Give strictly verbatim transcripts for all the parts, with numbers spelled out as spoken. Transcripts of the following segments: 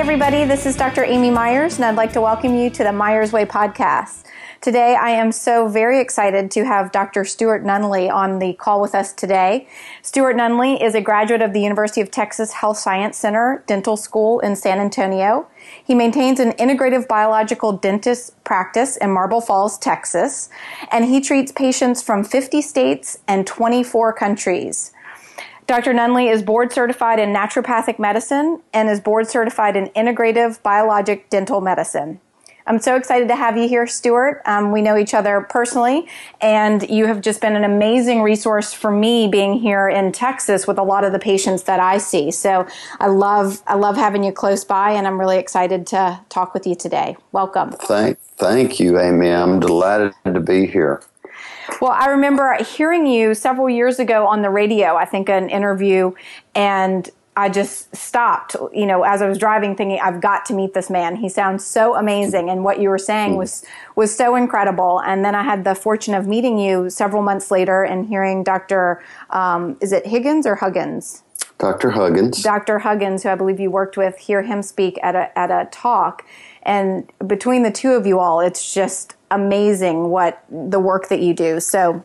everybody. This is Doctor Amy Myers, and I'd like to welcome you to the Myers Way podcast. Today, I am so very excited to have Doctor Stuart Nunley on the call with us today. Stuart Nunley is a graduate of the University of Texas Health Science Center Dental School in San Antonio. He maintains an integrative biological dentist practice in Marble Falls, Texas, and he treats patients from fifty states and twenty-four countries. Doctor Nunley is board certified in naturopathic medicine and is board certified in integrative biologic dental medicine. I'm so excited to have you here, Stuart. Um, we know each other personally, and you have just been an amazing resource for me being here in Texas with a lot of the patients that I see. So I love I love having you close by, and I'm really excited to talk with you today. Welcome. Thank, thank you, Amy. I'm delighted to be here. Well, I remember hearing you several years ago on the radio, I think an interview, and I just stopped, you know, as I was driving thinking, I've got to meet this man. He sounds so amazing. And what you were saying was, was so incredible. And then I had the fortune of meeting you several months later and hearing Doctor Um, is it Higgins or Huggins? Doctor Huggins. Doctor Huggins, who I believe you worked with, hear him speak at a, at a talk. And between the two of you all, it's just amazing what the work that you do. So,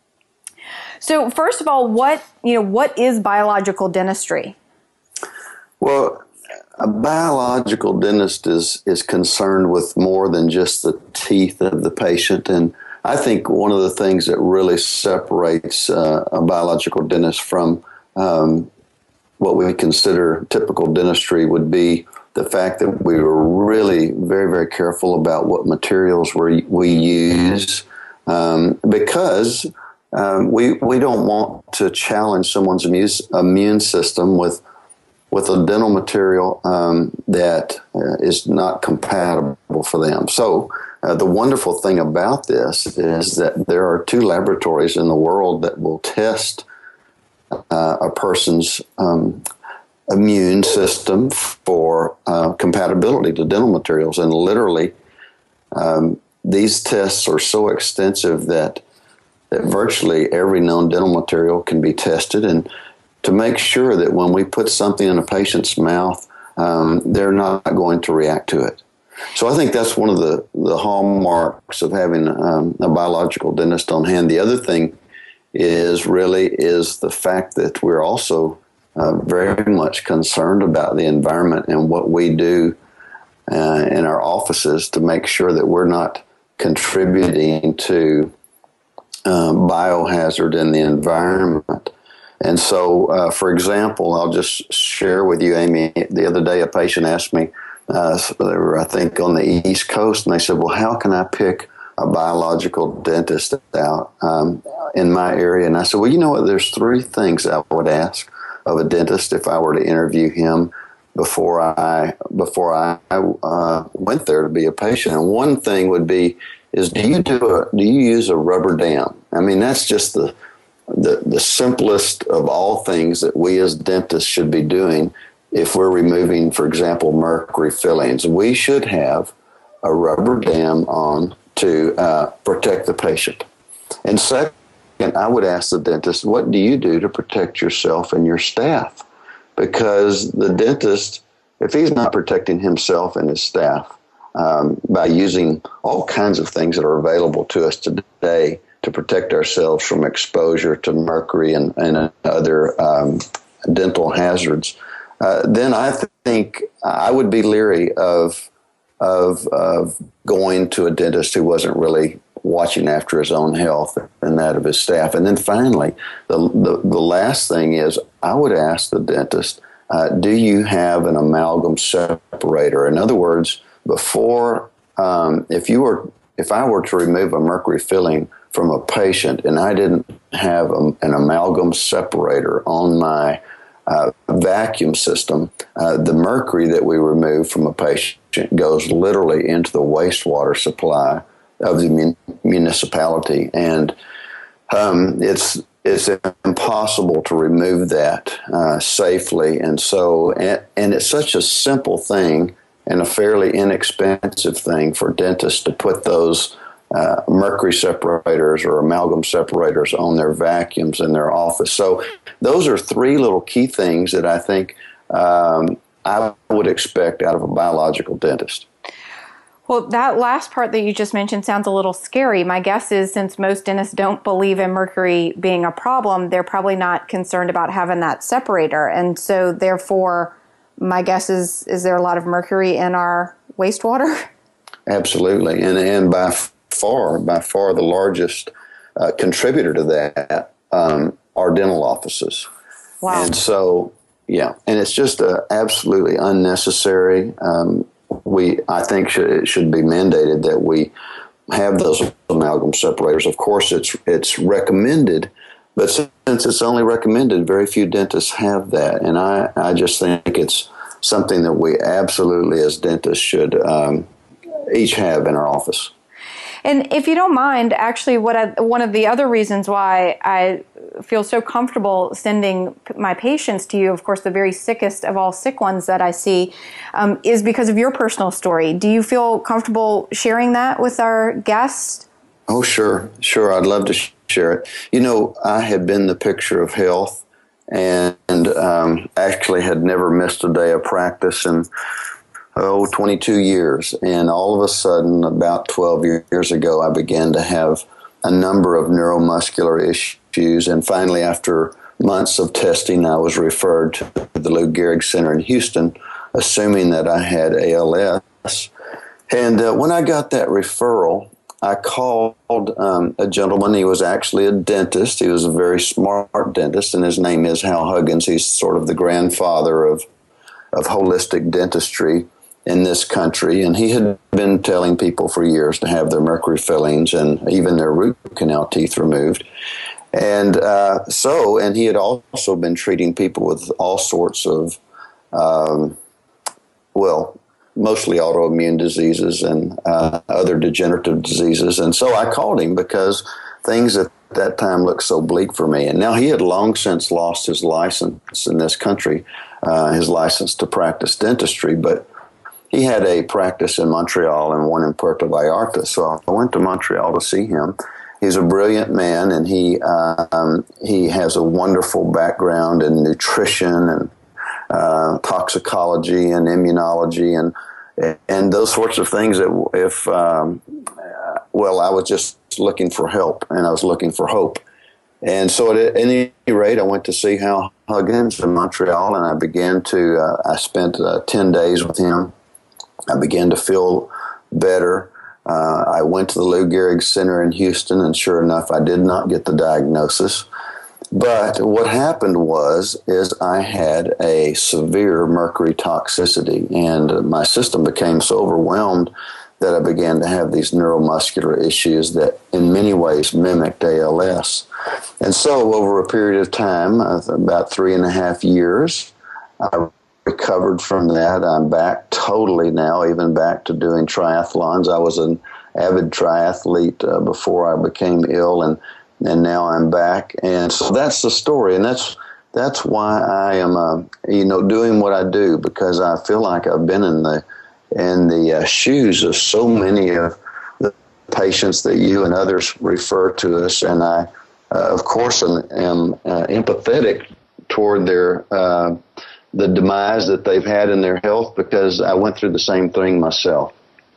so first of all, what, you know, what is biological dentistry? Well, a biological dentist is, is concerned with more than just the teeth of the patient. And I think one of the things that really separates uh, a biological dentist from um, what we consider typical dentistry would be the fact that we were really very, very careful about what materials we we use um, because um, we we don't want to challenge someone's immune, immune system with with a dental material um, that uh, is not compatible for them. So uh, the wonderful thing about this is that there are two laboratories in the world that will test uh, a person's um, immune system for uh, compatibility to dental materials. And literally, um, these tests are so extensive that, that virtually every known dental material can be tested, and to make sure that when we put something in a patient's mouth, um, they're not going to react to it. So I think that's one of the, the hallmarks of having um, a biological dentist on hand. The other thing is really is the fact that we're also uh, very much concerned about the environment and what we do uh, in our offices to make sure that we're not contributing to uh, biohazard in the environment. And so, uh, for example, I'll just share with you, Amy, the other day a patient asked me, uh, they were, I think, on the East Coast, and they said, well, how can I pick a biological dentist out um, in my area? And I said, well, you know what, there's three things I would ask of a dentist if I were to interview him before I before I uh, went there to be a patient. And one thing would be, is do you do a, do you use a rubber dam? I mean, that's just the The, the simplest of all things that we as dentists should be doing if we're removing, for example, mercury fillings. We should have a rubber dam on to uh, protect the patient. And second, I would ask the dentist, what do you do to protect yourself and your staff? Because the dentist, if he's not protecting himself and his staff um, by using all kinds of things that are available to us today to protect ourselves from exposure to mercury and, and other um, dental hazards, uh, then I th- think I would be leery of, of of going to a dentist who wasn't really watching after his own health and that of his staff. And then finally, the the, the last thing is I would ask the dentist, uh, do you have an amalgam separator? In other words, before um, if you were if I were to remove a mercury filling from a patient and I didn't have a, an amalgam separator on my uh, vacuum system, uh, the mercury that we remove from a patient goes literally into the wastewater supply of the mun- municipality. And um, it's it's impossible to remove that uh, safely. And so, and, and it's such a simple thing and a fairly inexpensive thing for dentists to put those Uh, mercury separators or amalgam separators on their vacuums in their office. So those are three little key things that I think um, I would expect out of a biological dentist. Well, that last part that you just mentioned sounds a little scary. My guess is since most dentists don't believe in mercury being a problem, they're probably not concerned about having that separator. And so therefore, my guess is, is there a lot of mercury in our wastewater? Absolutely. And, and by far, by far the largest uh, contributor to that um, are dental offices. Wow. And so, yeah, and it's just uh, absolutely unnecessary. Um, we, I think should, it should be mandated that we have those amalgam separators. Of course, it's it's recommended, but since it's only recommended, very few dentists have that. And I, I just think it's something that we absolutely as dentists should um, each have in our office. And if you don't mind, actually, what I, one of the other reasons why I feel so comfortable sending my patients to you, of course, the very sickest of all sick ones that I see, um, is because of your personal story. Do you feel comfortable sharing that with our guests? Oh, sure. Sure. I'd love to sh- share it. You know, I had been the picture of health and um, actually had never missed a day of practice and oh, twenty-two years. And all of a sudden, about twelve years ago, I began to have a number of neuromuscular issues. And finally, after months of testing, I was referred to the Lou Gehrig Center in Houston, assuming that I had A L S. And uh, when I got that referral, I called um, a gentleman. He was actually a dentist. He was a very smart dentist, and his name is Hal Huggins. He's sort of the grandfather of, of holistic dentistry in this country, and he had been telling people for years to have their mercury fillings and even their root canal teeth removed. And uh, so, and he had also been treating people with all sorts of, um, well, mostly autoimmune diseases and uh, other degenerative diseases. And so I called him because things at that time looked so bleak for me. And now he had long since lost his license in this country, uh, his license to practice dentistry, but he had a practice in Montreal and one in Puerto Vallarta. So I went to Montreal to see him. He's a brilliant man, and he uh, um, he has a wonderful background in nutrition and uh, toxicology and immunology and and those sorts of things. That if um, well, I was just looking for help and I was looking for hope. And so at any rate, I went to see Hal Huggins in Montreal, and I began to. Uh, I spent uh, ten days with him. I began to feel better. Uh, I went to the Lou Gehrig Center in Houston, and sure enough, I did not get the diagnosis. But what happened was, is I had a severe mercury toxicity, and my system became so overwhelmed that I began to have these neuromuscular issues that in many ways mimicked A L S. And so over a period of time, about three and a half years, I recovered from that. I'm back totally now, even back to doing triathlons. I was an avid triathlete uh, before I became ill, and and now I'm back. And so that's the story, and that's that's why I am, uh, you know, doing what I do, because I feel like I've been in the in the uh, shoes of so many of the patients that you and others refer to us, and I, uh, of course, am, am uh, empathetic toward their. Uh, the demise that they've had in their health, because I went through the same thing myself.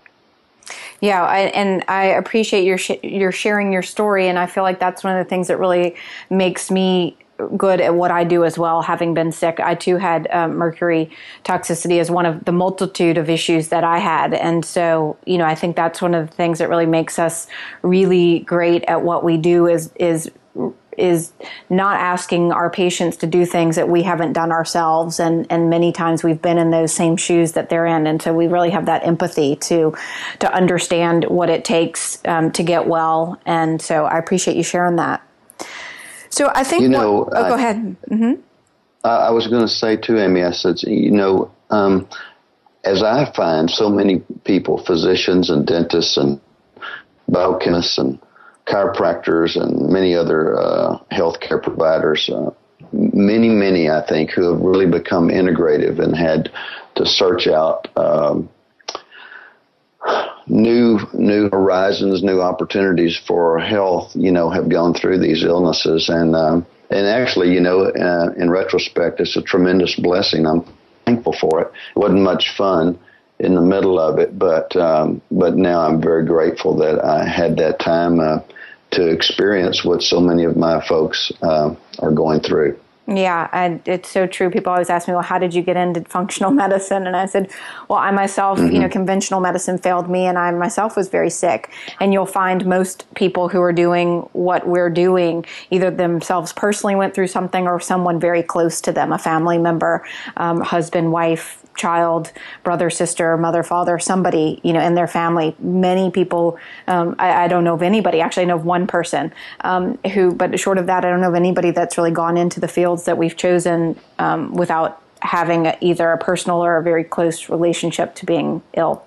Yeah, I, and I appreciate your sh- your sharing your story, and I feel like that's one of the things that really makes me good at what I do as well, having been sick. I too had um, mercury toxicity as one of the multitude of issues that I had, and so, you know, I think that's one of the things that really makes us really great at what we do is is is not asking our patients to do things that we haven't done ourselves. And, and many times we've been in those same shoes that they're in. And so we really have that empathy to, to understand what it takes um, to get well. And so I appreciate you sharing that. So I think, you know, what, oh, I, go ahead. Mm-hmm. I was going to say too, Amy, I said, you know, um, as I find so many people, physicians and dentists and biochemists and chiropractors and many other uh, healthcare providers, uh, many, many, I think, who have really become integrative and had to search out um, new new horizons, new opportunities for health, you know, have gone through these illnesses. And um, and actually, you know, uh, in retrospect, it's a tremendous blessing. I'm thankful for it. It wasn't much fun in the middle of it, but um, but now I'm very grateful that I had that time uh, to experience what so many of my folks uh, are going through. Yeah, and it's so true. People always ask me, well, how did you get into functional medicine? And I said, well, I myself, mm-hmm. you know, conventional medicine failed me, and I myself was very sick. And you'll find most people who are doing what we're doing, either themselves personally went through something or someone very close to them, a family member, um, husband, wife, child, brother, sister, mother, father, somebody, you know, in their family. Many people, um, I, I don't know of anybody, actually I know of one person um, who, but short of that, I don't know of anybody that's really gone into the fields that we've chosen um, without having a, either a personal or a very close relationship to being ill.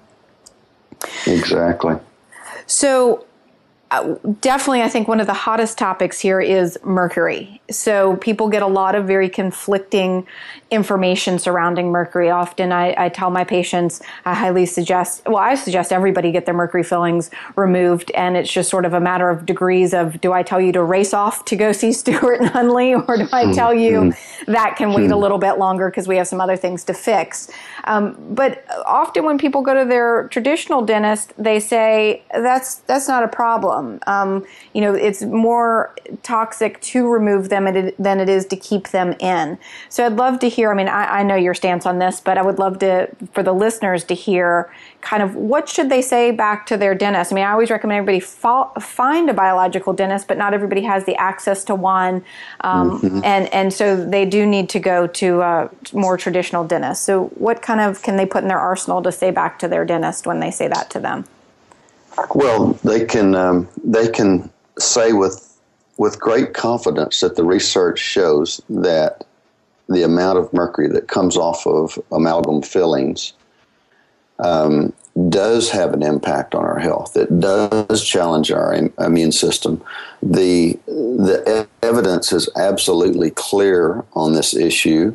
Exactly. So Uh, definitely, I think one of the hottest topics here is mercury. So people get a lot of very conflicting information surrounding mercury. Often I, I tell my patients, I highly suggest, well, I suggest everybody get their mercury fillings removed. And it's just sort of a matter of degrees of, do I tell you to race off to go see Stuart Nunley, or do I tell you that can wait a little bit longer because we have some other things to fix? Um, but often when people go to their traditional dentist, they say, that's, that's not a problem. Um, you know, it's more toxic to remove them than it is to keep them in. So I'd love to hear, I mean, I, I know your stance on this, but I would love to, for the listeners to hear kind of what should they say back to their dentist. I mean, I always recommend everybody fo- find a biological dentist, but not everybody has the access to one. Um, mm-hmm. and, and so they do need to go to a more traditional dentist. So what kind of can they put in their arsenal to say back to their dentist when they say that to them? Well, they can um, they can say with with great confidence that the research shows that the amount of mercury that comes off of amalgam fillings um, does have an impact on our health. It does challenge our im- immune system. The the evidence is absolutely clear on this issue,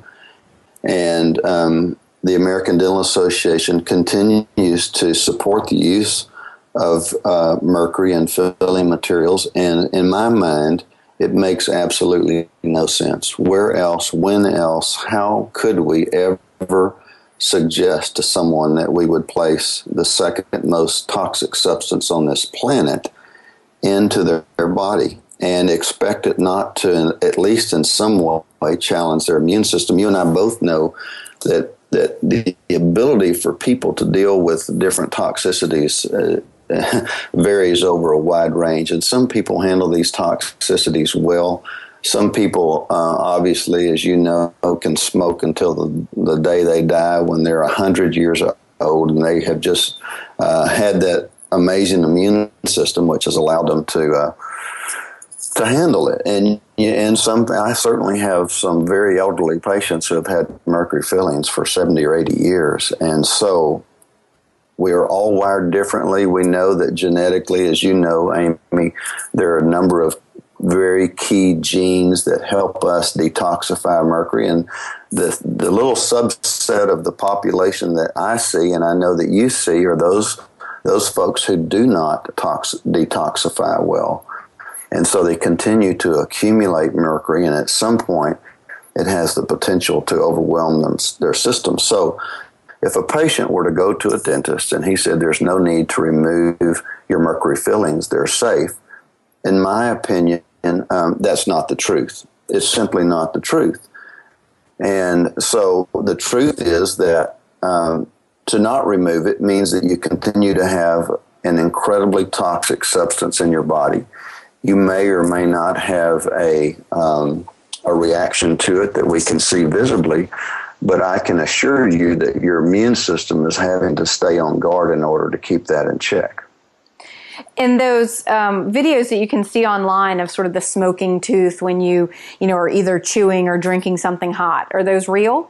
and um, the American Dental Association continues to support the use of uh, mercury and filling materials, and in my mind, it makes absolutely no sense. Where else, when else, how could we ever suggest to someone that we would place the second most toxic substance on this planet into their, their body and expect it not to, at least in some way, challenge their immune system? You and I both know that that the ability for people to deal with different toxicities uh, varies over a wide range, and some people handle these toxicities well. Some people, uh, obviously, as you know, can smoke until the, the day they die when they're one hundred years old, and they have just uh, had that amazing immune system, which has allowed them to uh, to handle it. And and some, I certainly have some very elderly patients who have had mercury fillings for seventy or eighty years, and so we are all wired differently. We know that genetically, as you know, Amy, there are a number of very key genes that help us detoxify mercury. And the the little subset of the population that I see, and I know that you see, are those those folks who do not tox, detoxify well. And so they continue to accumulate mercury, and at some point, it has the potential to overwhelm them, their system. So if a patient were to go to a dentist and he said there's no need to remove your mercury fillings, they're safe, in my opinion, um, that's not the truth. It's simply not the truth. And so the truth is that um, to not remove it means that you continue to have an incredibly toxic substance in your body. You may or may not have a um, a reaction to it that we can see visibly, but I can assure you that your immune system is having to stay on guard in order to keep that in check. In those um, videos that you can see online of sort of the smoking tooth when you, you know, are either chewing or drinking something hot, are those real?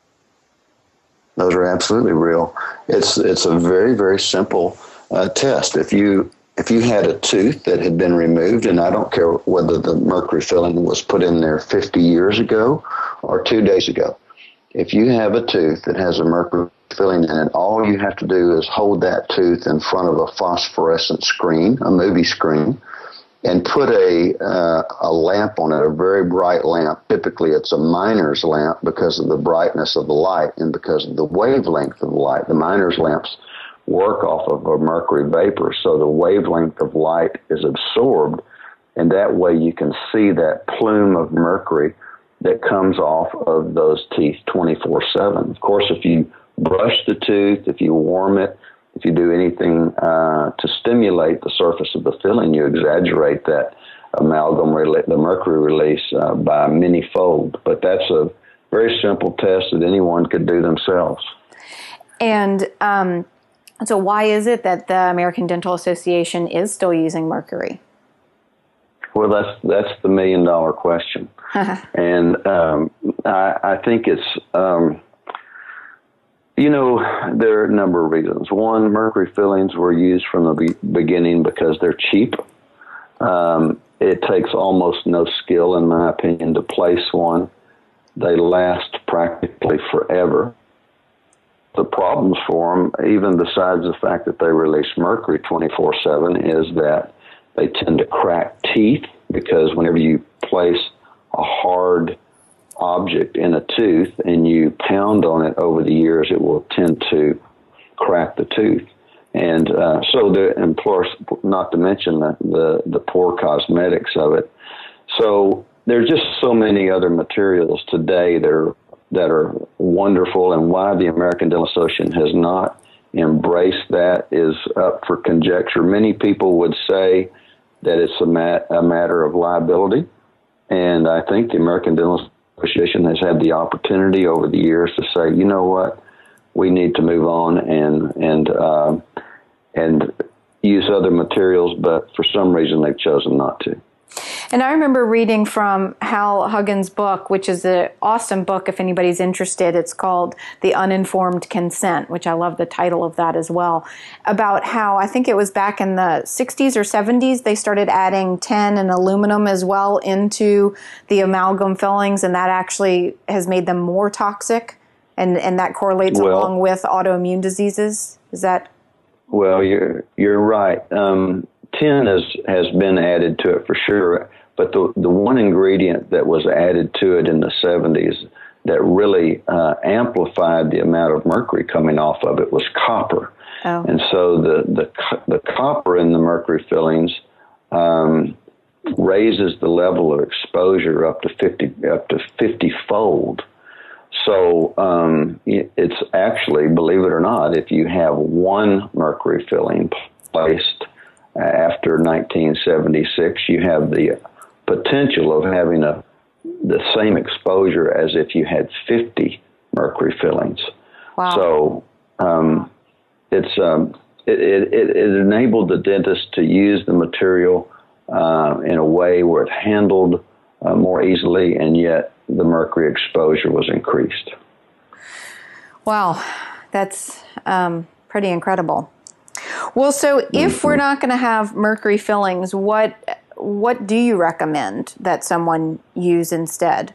Those are absolutely real. It's it's a very, very simple uh, test. If you if you had a tooth that had been removed, and I don't care whether the mercury filling was put in there fifty years ago or two days ago, if you have a tooth that has a mercury filling in it, all you have to do is hold that tooth in front of a phosphorescent screen, a movie screen, and put a uh, a lamp on it, a very bright lamp. Typically, it's a miner's lamp because of the brightness of the light and because of the wavelength of the light. The miner's lamps work off of a mercury vapor, so the wavelength of light is absorbed, and that way you can see that plume of mercury that comes off of those teeth twenty-four seven. Of course, if you brush the tooth, if you warm it, if you do anything uh, to stimulate the surface of the filling, you exaggerate that amalgam, rela- the mercury release uh, by many fold. But that's a very simple test that anyone could do themselves. And um, so why is it that the American Dental Association is still using mercury? Well, that's that's the million dollar question. and um, I, I think it's, um, you know, there are a number of reasons. One, mercury fillings were used from the be- beginning because they're cheap. Um, it takes almost no skill, in my opinion, to place one. They last practically forever. The problems for them, even besides the fact that they release mercury twenty-four seven, is that they tend to crack teeth, because whenever you place a hard object in a tooth and you pound on it over the years, it will tend to crack the tooth. And uh, so, the, and plus, not to mention the, the, the poor cosmetics of it. So there's just so many other materials today that are, that are wonderful, and why the American Dental Association has not embraced that is up for conjecture. Many people would say that it's a, mat, a matter of liability, and I think the American Dental Association has had the opportunity over the years to say, you know what, we need to move on and and uh, and use other materials, but for some reason they've chosen not to. And I remember reading from Hal Huggins' book, which is an awesome book if anybody's interested. It's called The Uninformed Consent, which I love the title of that as well, about how I think it was back in the sixties or seventies, they started adding tin and aluminum as well into the amalgam fillings, and that actually has made them more toxic, and, and that correlates well, along with autoimmune diseases. Is that? Well, you're, you're right. Um, tin has, has been added to it for sure, but the the one ingredient that was added to it in the seventies that really uh, amplified the amount of mercury coming off of it was copper. Oh. And so the, the the copper in the mercury fillings um, raises the level of exposure up to fifty up to fifty fold. So um, it's actually, believe it or not, if you have one mercury filling placed after nineteen seventy-six, you have the potential of having a the same exposure as if you had fifty mercury fillings. Wow. So um, it's um, it, it, it enabled the dentist to use the material uh, in a way where it handled uh, more easily, and yet the mercury exposure was increased. Wow, that's um, pretty incredible. Well, so if we're not going to have mercury fillings, what what do you recommend that someone use instead?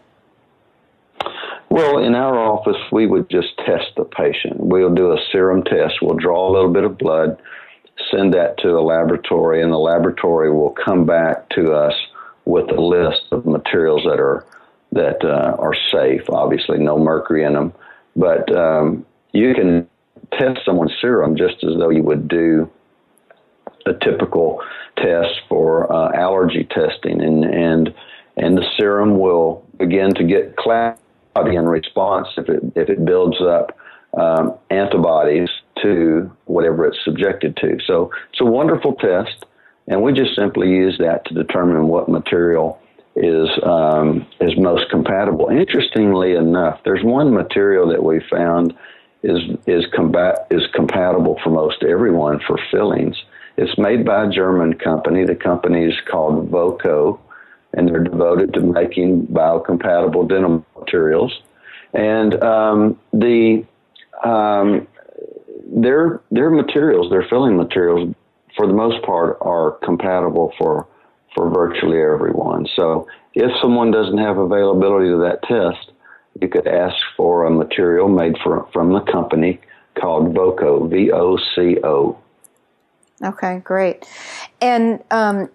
Well, in our office, we would just test the patient. We'll do a serum test. We'll draw a little bit of blood, send that to a laboratory, and the laboratory will come back to us with a list of materials that are that uh, are safe. Obviously, no mercury in them, but um, you can test someone's serum just as though you would do a typical test for uh, allergy testing, and and and the serum will begin to get cloudy in response if it if it builds up um, antibodies to whatever it's subjected to. So it's a wonderful test, and we just simply use that to determine what material is um, is most compatible. Interestingly enough, there's one material that we found is is combat is compatible for most everyone for fillings. It's made by a German company. The company is called Voco, and they're devoted to making biocompatible dental materials. And um, the um, their their materials, their filling materials, for the most part, are compatible for for virtually everyone. So if someone doesn't have availability to that test, you could ask for a material made for, from the company called Voco, V O C O. Okay, great. And um,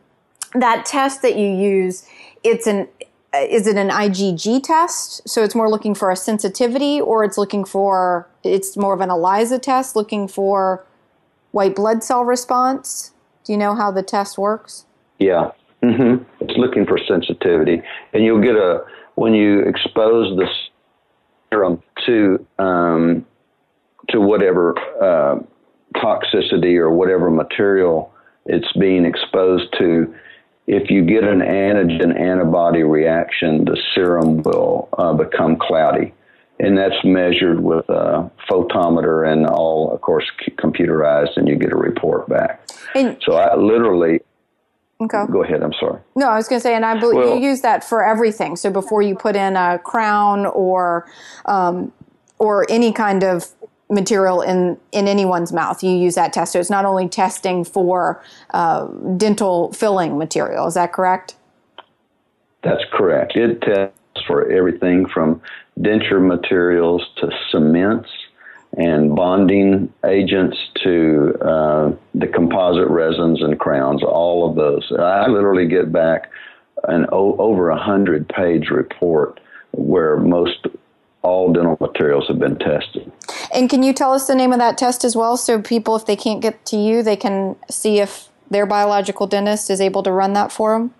that test that you use, it's an is it an I G G test? So it's more looking for a sensitivity, or it's looking for, it's more of an ELISA test looking for white blood cell response? Do you know how the test works? Yeah. Mm-hmm. It's looking for sensitivity. And you'll get a, when you expose the serum to, um, to whatever uh, toxicity or whatever material it's being exposed to, if you get an antigen-antibody reaction, the serum will uh, become cloudy. And that's measured with a photometer and all, of course, c- computerized, and you get a report back. And so I literally... Okay. Go ahead, I'm sorry. No, I was going to say, and I believe well, you use that for everything. So before you put in a crown or um, or any kind of material in, in anyone's mouth, you use that test. So it's not only testing for uh, dental filling material. Is that correct? That's correct. It tests for everything from denture materials to cements and bonding agents to uh, the composite resins and crowns, all of those. I literally get back an o- over a hundred-page report where most all dental materials have been tested. And can you tell us the name of that test as well, so people, if they can't get to you, they can see if their biological dentist is able to run that for them?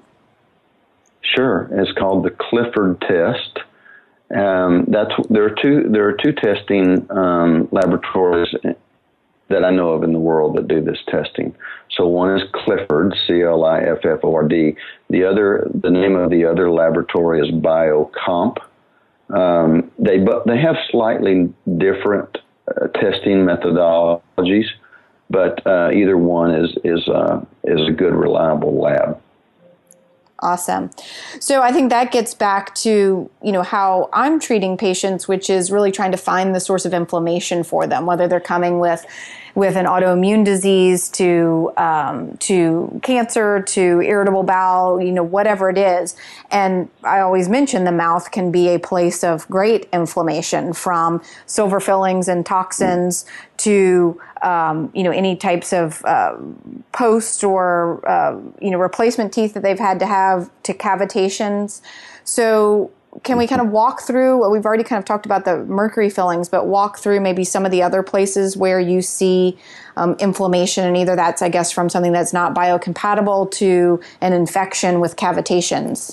Sure. It's called the Clifford test. Um, that's there are two there are two testing um, laboratories that I know of in the world that do this testing. So one is Clifford, C L I F F O R D. The other, the name of the other laboratory is BioComp. Um, they but they have slightly different uh, testing methodologies, but uh, either one is is uh, is a good, reliable lab. Awesome. So I think that gets back to, you know, how I'm treating patients, which is really trying to find the source of inflammation for them, whether they're coming with with an autoimmune disease to um, to cancer, to irritable bowel, you know, whatever it is. And I always mention the mouth can be a place of great inflammation, from silver fillings and toxins to um, you know, any types of uh, post or uh, you know, replacement teeth that they've had to have, to cavitations. So can we kind of walk through, we've already kind of talked about the mercury fillings, but walk through maybe some of the other places where you see um, inflammation, and either that's, I guess, from something that's not biocompatible to an infection with cavitations?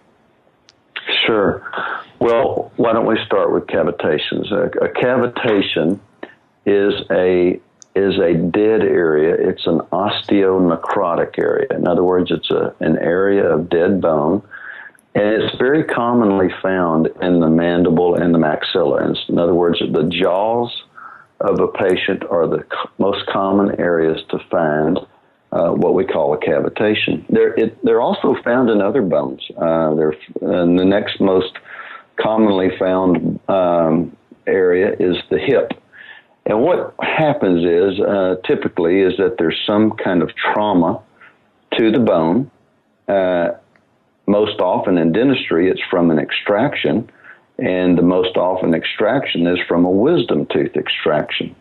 Sure. Well, why don't we start with cavitations? A, a cavitation is a is a dead area. It's an osteonecrotic area. In other words, it's a an area of dead bone. And it's very commonly found in the mandible and the maxilla. In other words, the jaws of a patient are the co- most common areas to find uh, what we call a cavitation. They're, it, they're also found in other bones. Uh, they're, and the next most commonly found um, area is the hip. And what happens is, uh, typically, is that there's some kind of trauma to the bone. Uh, Most often in dentistry, it's from an extraction, and the most often extraction is from a wisdom tooth extraction.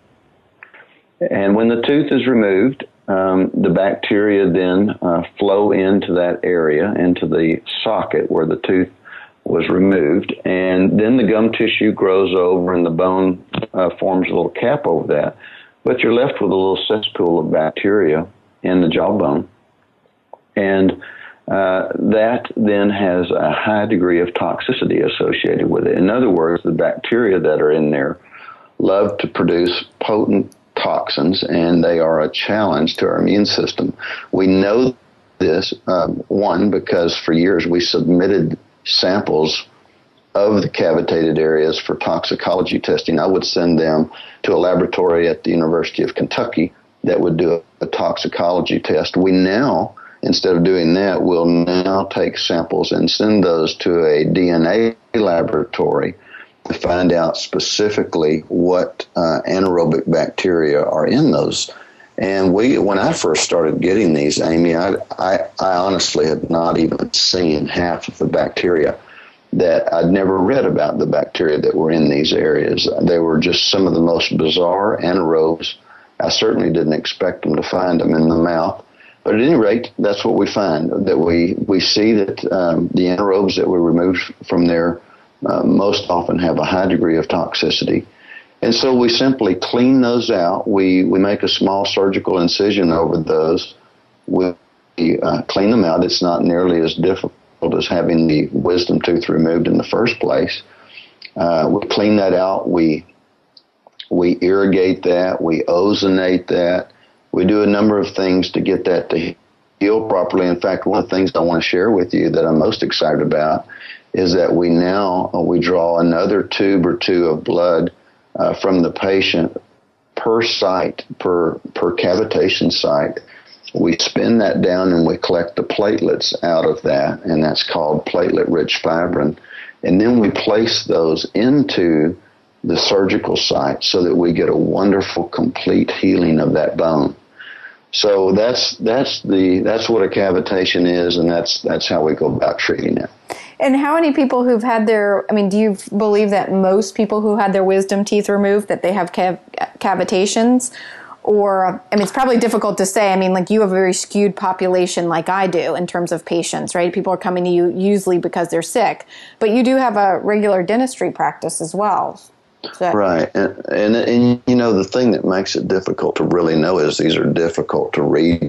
And when the tooth is removed, um, the bacteria then uh, flow into that area, into the socket where the tooth was removed, and then the gum tissue grows over and the bone uh, forms a little cap over that. But you're left with a little cesspool of bacteria in the jawbone, and Uh, that then has a high degree of toxicity associated with it. In other words, the bacteria that are in there love to produce potent toxins, and they are a challenge to our immune system. We know this, um, one, because for years we submitted samples of the cavitated areas for toxicology testing. I would send them to a laboratory at the University of Kentucky that would do a, a toxicology test. We now, instead of doing that, we'll now take samples and send those to a D N A laboratory to find out specifically what uh, anaerobic bacteria are in those. And we, when I first started getting these, Amy, I, I, I honestly had not even seen half of the bacteria. That I'd never read about the bacteria that were in these areas. They were just some of the most bizarre anaerobes. I certainly didn't expect them to find them in the mouth. But at any rate, that's what we find, that we, we see that um, the anaerobes that we remove from there uh, most often have a high degree of toxicity. And so we simply clean those out. We, we make a small surgical incision over those. We uh, clean them out. It's not nearly as difficult as having the wisdom tooth removed in the first place. Uh, we clean that out. We we irrigate that. We ozonate that. We do a number of things to get that to heal properly. In fact, one of the things I want to share with you that I'm most excited about is that we now uh, we draw another tube or two of blood uh, from the patient per site, per per cavitation site. We spin that down and we collect the platelets out of that, and that's called platelet-rich fibrin. And then we place those into the surgical site so that we get a wonderful, complete healing of that bone. So that's that's the that's what a cavitation is, and that's that's how we go about treating it. And how many people who've had their, I mean, do you believe that most people who had their wisdom teeth removed, that they have cav- cavitations? Or, I mean, it's probably difficult to say. I mean, like, you have a very skewed population like I do in terms of patients, right? People are coming to you usually because they're sick. But you do have a regular dentistry practice as well. So. Right. And, and, and, you know, the thing that makes it difficult to really know is these are difficult to read.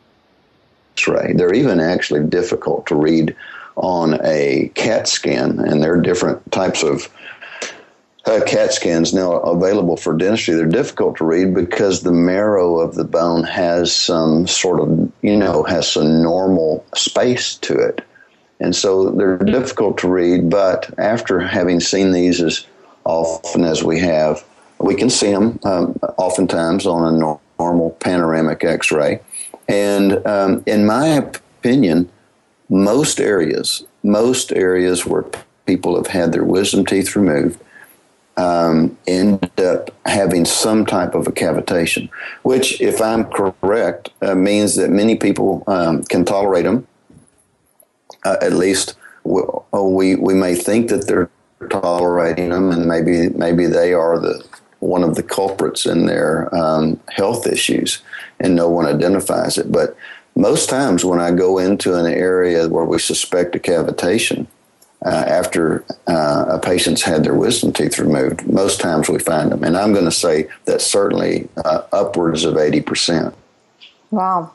Right. They're even actually difficult to read on a CAT scan, and there are different types of Uh, CAT scans now available for dentistry. They're difficult to read because the marrow of the bone has some sort of, you know, has some normal space to it. And so they're difficult to read, but after having seen these as often as we have, we can see them um, oftentimes on a nor- normal panoramic x-ray. And um, in my opinion, most areas, most areas where people have had their wisdom teeth removed Um, end up having some type of a cavitation, which, if I'm correct, uh, means that many people um, can tolerate them. Uh, at least we, we we may think that they're tolerating them, and maybe maybe they are the one of the culprits in their um, health issues, and no one identifies it. But most times, when I go into an area where we suspect a cavitation, Uh, after uh, a patient's had their wisdom teeth removed, most times we find them. And I'm going to say that certainly uh, upwards of eighty percent. Wow.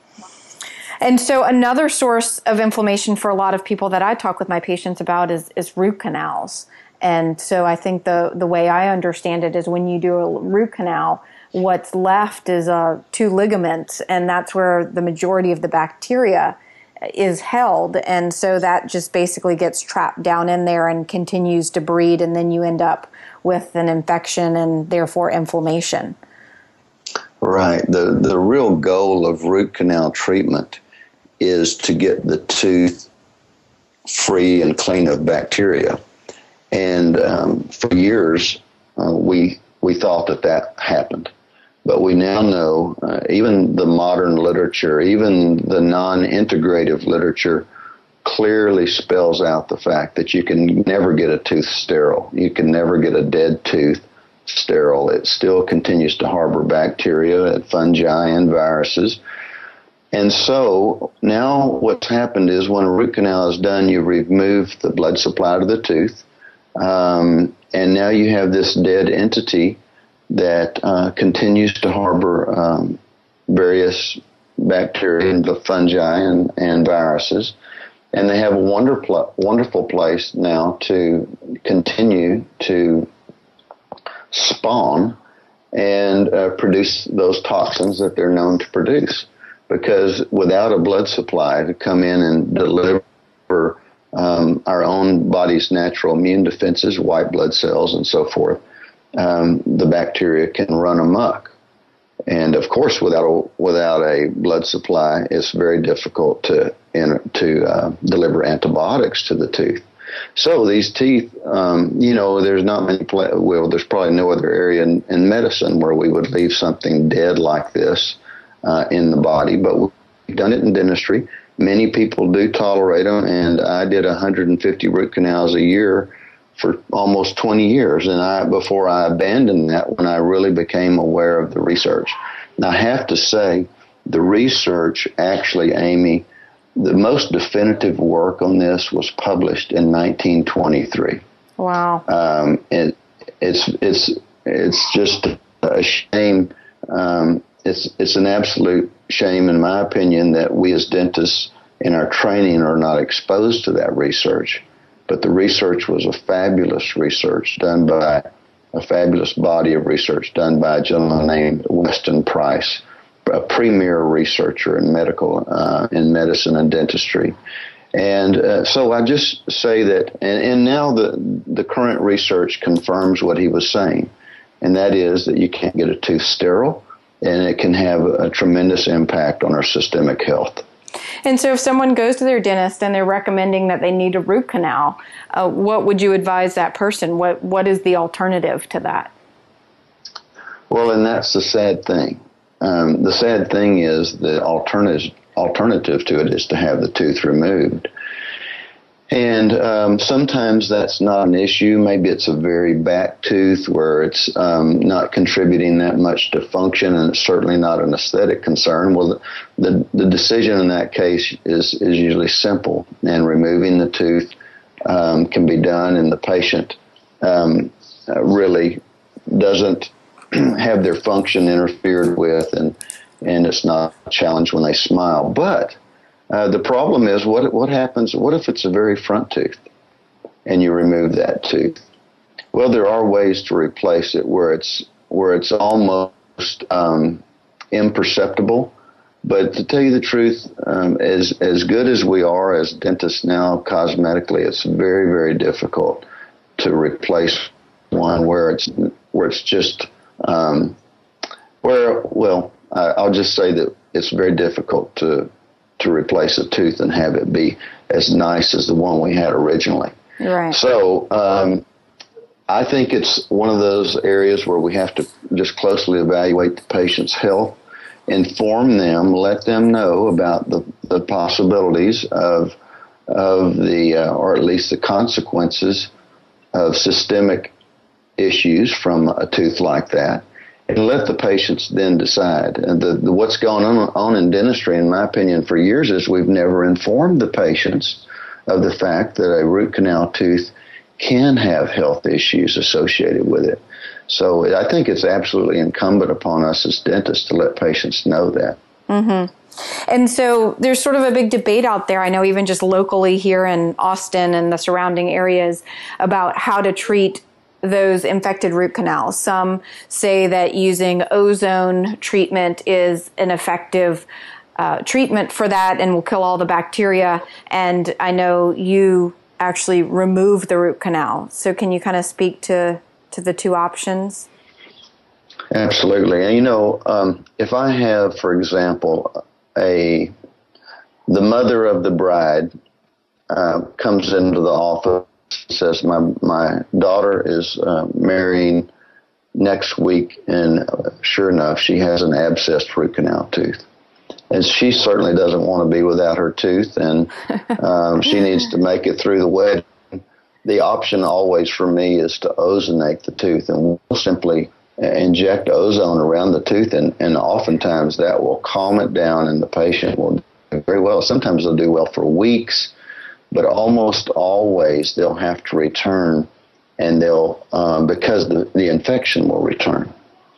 And so another source of inflammation for a lot of people that I talk with my patients about is, is root canals. And so I think the, the way I understand it is when you do a root canal, what's left is uh, two ligaments, and that's where the majority of the bacteria is held, and so that just basically gets trapped down in there and continues to breed, and then you end up with an infection and therefore inflammation. Right. The the real goal of root canal treatment is to get the tooth free and clean of bacteria. And um, for years, uh, we we thought that that happened. But we now know, uh, even the modern literature, even the non-integrative literature, clearly spells out the fact that you can never get a tooth sterile. You can never get a dead tooth sterile. It still continues to harbor bacteria, fungi, and viruses. And so now what's happened is when a root canal is done, you remove the blood supply to the tooth, um, and now you have this dead entity that uh, continues to harbor um, various bacteria and the fungi and, and viruses. And they have a wonderful, wonderful place now to continue to spawn and uh, produce those toxins that they're known to produce. Because without a blood supply to come in and deliver um, our own body's natural immune defenses, white blood cells, and so forth, Um, the bacteria can run amok. And of course, without a, without a blood supply, it's very difficult to to uh, deliver antibiotics to the tooth. So these teeth, um, you know, there's not many, pla- well, there's probably no other area in, in medicine where we would leave something dead like this uh, in the body, but we've done it in dentistry. Many people do tolerate them, and I did one hundred fifty root canals a year for almost twenty years, and I before I abandoned that when I really became aware of the research. And I have to say the research actually, Amy, the most definitive work on this was published in nineteen twenty-three. Wow. Um, it, it's it's it's just a shame. Um, it's it's an absolute shame, in my opinion, that we as dentists in our training are not exposed to that research. But the research was a fabulous research done by a fabulous body of research done by a gentleman named Weston Price, a premier researcher in medical, uh, in medicine and dentistry. And uh, so I just say that, and, and now the, the current research confirms what he was saying, and that is that you can't get a tooth sterile, and it can have a, a tremendous impact on our systemic health. And so if someone goes to their dentist and they're recommending that they need a root canal, uh, what would you advise that person? What What is the alternative to that? Well, and that's the sad thing. Um, the sad thing is the alternative alternative to it is to have the tooth removed. And um, sometimes that's not an issue. Maybe it's a very back tooth where it's um, not contributing that much to function, and it's certainly not an aesthetic concern. Well, the, the, the decision in that case is, is usually simple, and removing the tooth um, can be done, and the patient um, uh, really doesn't have their function interfered with, and, and it's not a challenge when they smile. But Uh, the problem is, what what happens, what if it's a very front tooth and you remove that tooth? Well, there are ways to replace it where it's where it's almost um, imperceptible. But to tell you the truth, um, as, as good as we are as dentists now cosmetically, it's very, very difficult to replace one where it's, where it's just, um, where, well, I, I'll just say that it's very difficult to to replace a tooth and have it be as nice as the one we had originally. Right. So um, I think it's one of those areas where we have to just closely evaluate the patient's health, inform them, let them know about the, the possibilities of of the, uh, or at least the consequences of systemic issues from a tooth like that, and let the patients then decide. And the, the, what's going on, on in dentistry, in my opinion, for years is we've never informed the patients of the fact that a root canal tooth can have health issues associated with it. So I think it's absolutely incumbent upon us as dentists to let patients know that. Mm-hmm. And so there's sort of a big debate out there, I know even just locally here in Austin and the surrounding areas, about how to treat those infected root canals. Some say that using ozone treatment is an effective uh, treatment for that and will kill all the bacteria. And I know you actually remove the root canal. So can you kind of speak to, to the two options? Absolutely. And you know, um, if I have, for example, a the mother of the bride uh, comes into the office, says my my daughter is uh, marrying next week, and uh, sure enough, she has an abscessed root canal tooth, and she certainly doesn't want to be without her tooth, and um, she needs to make it through the wedding. The option always for me is to ozonate the tooth, and we'll simply inject ozone around the tooth, and, and oftentimes that will calm it down, and the patient will do very well. Sometimes they'll do well for weeks, but almost always they'll have to return, and they'll um, because the, the infection will return.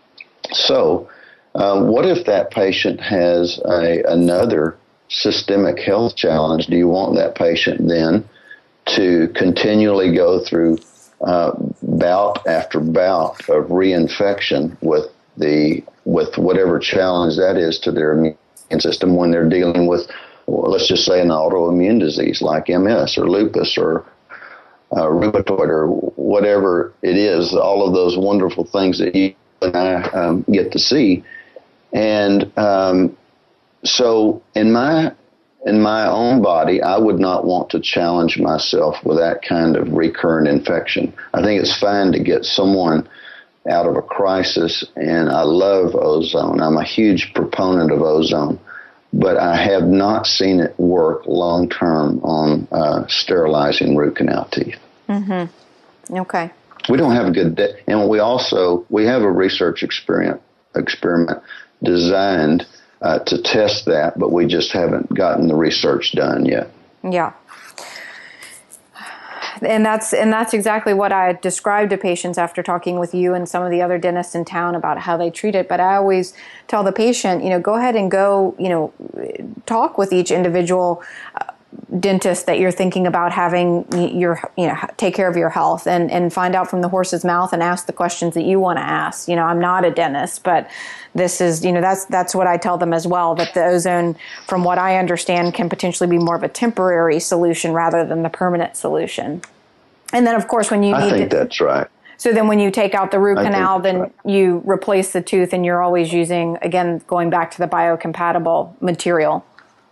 So uh, what if that patient has a, another systemic health challenge? Do you want that patient then to continually go through uh, bout after bout of reinfection with the with whatever challenge that is to their immune system when they're dealing with, well, let's just say, an autoimmune disease like M S or lupus or uh, rheumatoid or whatever it is, all of those wonderful things that you and I um, get to see. And um, so in my in my own body, I would not want to challenge myself with that kind of recurrent infection. I think it's fine to get someone out of a crisis, and I love ozone. I'm a huge proponent of ozone, but I have not seen it work long-term on uh, sterilizing root canal teeth. Mm-hmm. Okay. We don't have a good, de- and we also, we have a research experiment, experiment designed uh, to test that, but we just haven't gotten the research done yet. Yeah. And that's and that's exactly what I described to patients after talking with you and some of the other dentists in town about how they treat it. But I always tell the patient, you know, go ahead and go, you know, talk with each individual uh, dentist that you're thinking about having your, you know, take care of your health, and, and find out from the horse's mouth and ask the questions that you want to ask. You know, I'm not a dentist, but this is, you know, that's that's what I tell them as well, that the ozone, from what I understand, can potentially be more of a temporary solution rather than the permanent solution. And then, of course, when you need I think to, that's right. So then when you take out the root I canal, then right. you replace the tooth, and you're always using, again, going back to the biocompatible material.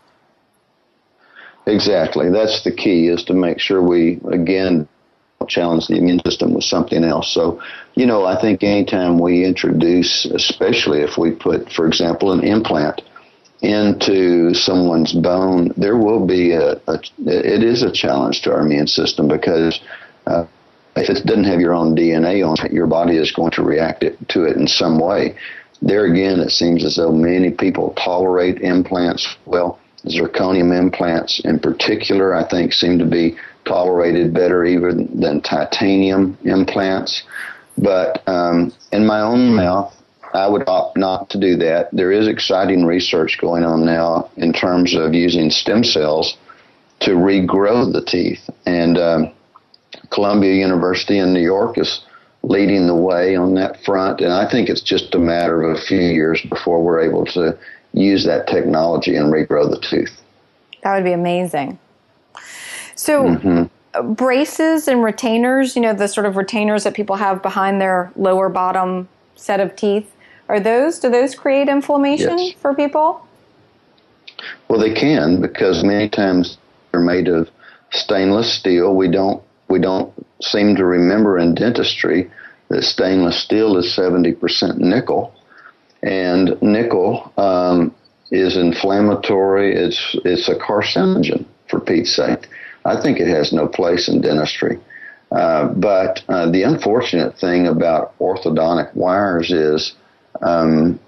Exactly. That's the key, is to make sure we, again, challenge the immune system with something else. So, you know, I think anytime we introduce, especially if we put, for example, an implant into someone's bone, there will be a, a it is a challenge to our immune system, because uh, if it doesn't have your own D N A on it, your body is going to react it, to it in some way. There again, it seems as though many people tolerate implants well. Zirconium implants in particular, I think, seem to be tolerated better even than titanium implants. But um, in my own mouth, I would opt not to do that. There is exciting research going on now in terms of using stem cells to regrow the teeth. And um, Columbia University in New York is leading the way on that front. And I think it's just a matter of a few years before we're able to use that technology and regrow the tooth. That would be amazing. So mm-hmm. braces and retainers, you know, the sort of retainers that people have behind their lower bottom set of teeth, are those, do those create inflammation yes. for people? Well, they can, because many times they're made of stainless steel. We don't, we don't seem to remember in dentistry that stainless steel is seventy percent nickel. And nickel um, is inflammatory. It's it's a carcinogen, for Pete's sake. I think it has no place in dentistry. Uh, but uh, the unfortunate thing about orthodontic wires is, um,